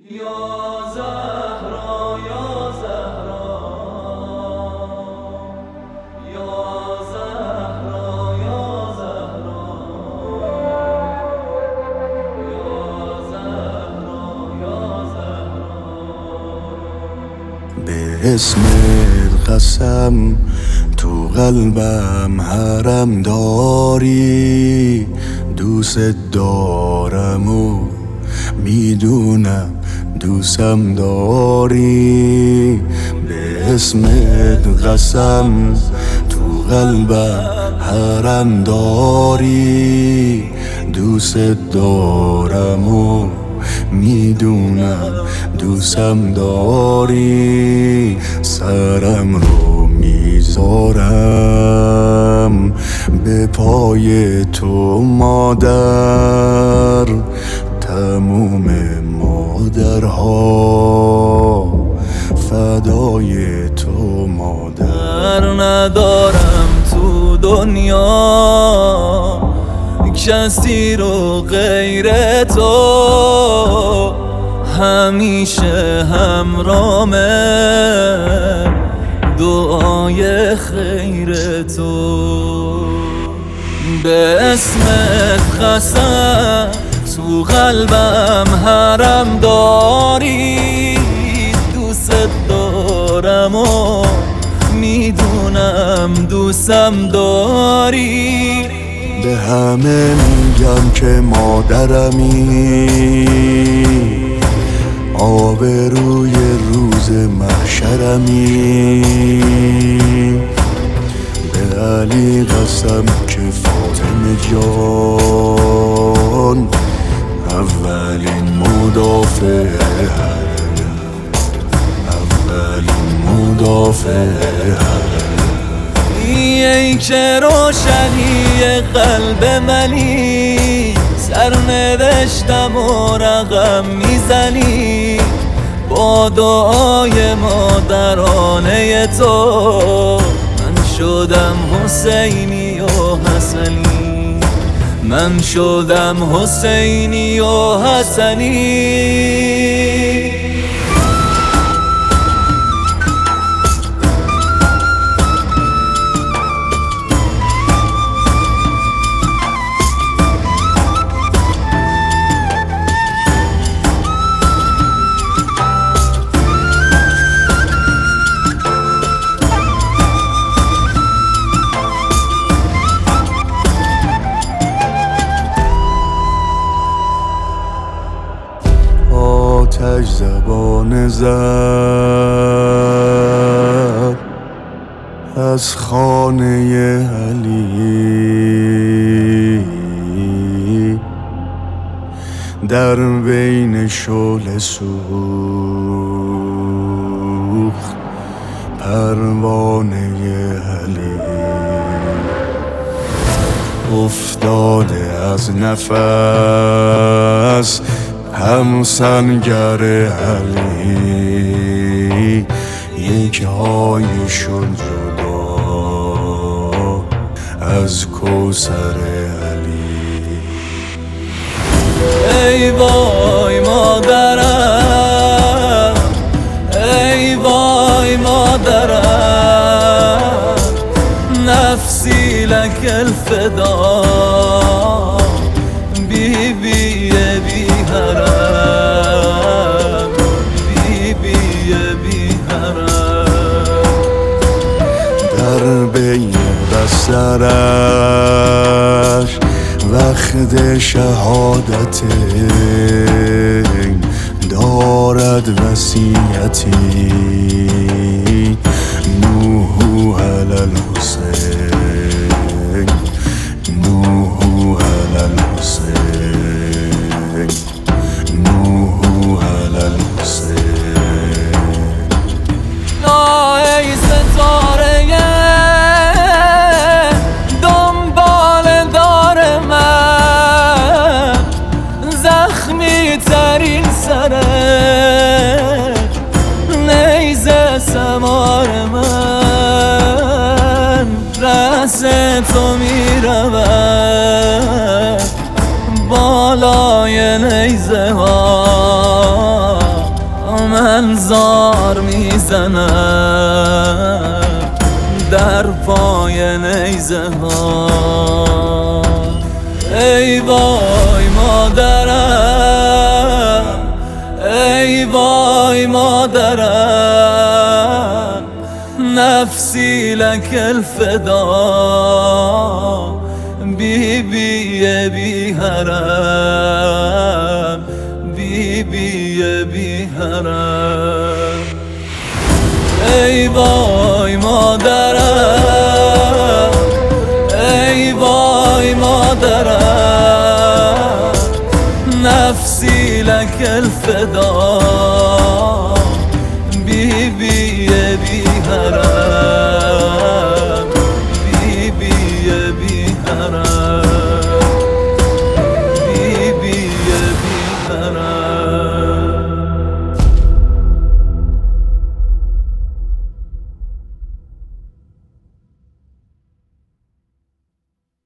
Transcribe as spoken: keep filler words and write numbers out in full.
یا زهرا یا زهرا یا زهرا یا زهرا یا زهرا یا زهرا به اسم قسم تو قلبم حرم داری، دوست دارم و میدونم دوستم داری. به اسمت قسم تو قلبم حرم داری، دوست دارم و میدونم دوستم داری. سرم رو میذارم به پای تو مادر، تموم مادرها فدای تو مادر. ندارم تو دنیا کسی رو غیر تو، همیشه همرامه دعای خیر تو. به اسمت قسم تو قلبم حرم داری، دوست دارم و میدونم دوستم داری. به همه میگم که مادرمی، آبروی روز محشرمی. به علی قسم که فاطمه جان اولین مدافع حرم، اولین مدافع حرم. ای که روشنی قلب منی، سرنوشتم و رقم میزنی با دعای مادرانه تو. من شدم حسینی و حسنی، من شدم حسینی و حسنی. آتش زبان زد از خانه علی، در بین شعله سوخت پروانه علی. افتاده از نفس هم سنگر علی، یک های شد جدا از کوثر علی. ای وای مادرم، ای وای مادرم، نفسی لک الفدا، بی بی بی حرم، بی بی بی حرم. در بین بسترش وقت شهادت دارد وصیتی، نوح علی الحسین، نوح علی الحسین، نوح علی الحسین. ای ستاره دنبال دار من، زخمی ترین سرت نیزه سمار من، رأس تو میرود بالای نیزه ها. من زار میزنم در پای نیزه ها. ای وای مادرم، ای وای مادرم، نفسی لک الفدا، بی بی بی حرم، بی بی بی حرم. ای وای مادرم، ای وای مادرم، نفسی لک الفدا، بی بی بی حرم.